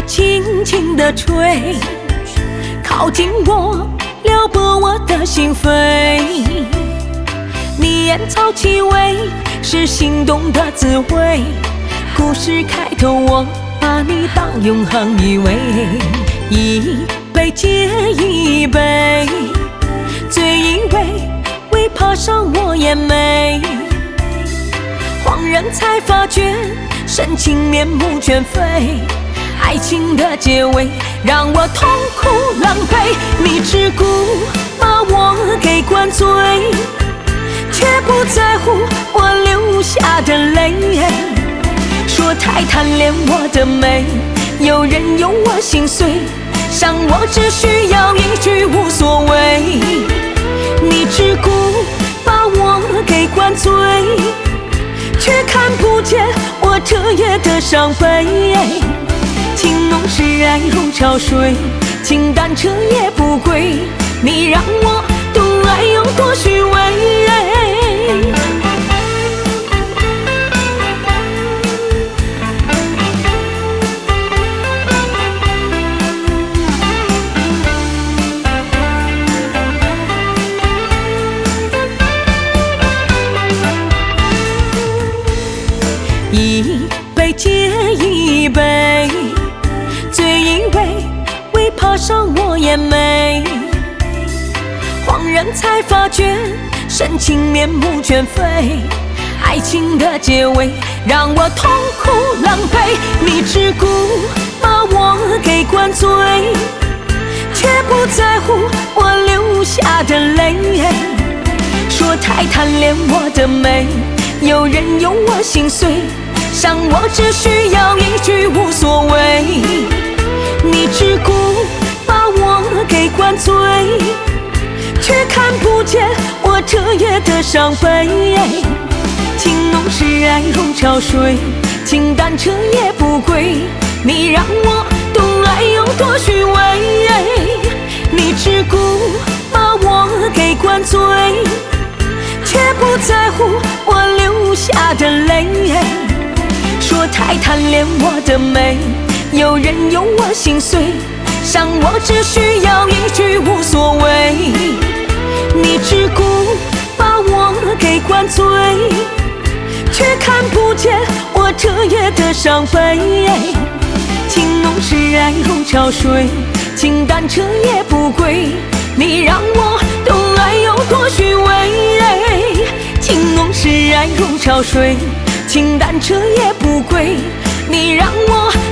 它轻轻地吹，靠近我，撩拨我的心扉。你烟草气味是心动的滋味，故事开头我把你当永恒依偎。一杯接一杯，醉一杯，未爬上我眼眉。恍然才发觉，深情面目全非。爱情的结尾让我痛苦狼狈，你只顾把我给灌醉，却不在乎我流下的泪。说太贪恋我的美，有人有我心碎，伤我只需要一句无所谓。你只顾把我给灌醉，却看不见我彻夜的伤悲。情浓时爱如潮水，情淡彻夜不归。你让我懂爱有多虚伪。一杯接一杯，醉一杯，未爬上我眼眉。恍然才发觉，深情面目全非。爱情的结尾让我痛苦狼狈，你只顾把我给灌醉，却不在乎我流下的泪。说太贪恋我的美，有人有我心碎，伤我只需要一句无所谓。你只顾把我给灌醉，却看不见我彻夜的伤悲。情浓时爱如潮水，情淡彻夜不归。你让我懂爱有多虚伪。你只顾把我给灌醉，却不在乎我流下的泪。说太贪恋我的美，有人有我心碎，伤我只需要一句无所谓。你只顾把我给灌醉，却看不见我彻夜的伤悲。情浓时爱如潮水，情淡彻夜不归。你让我懂爱有多虚伪。情浓时爱如潮水，情淡彻夜不归。你让我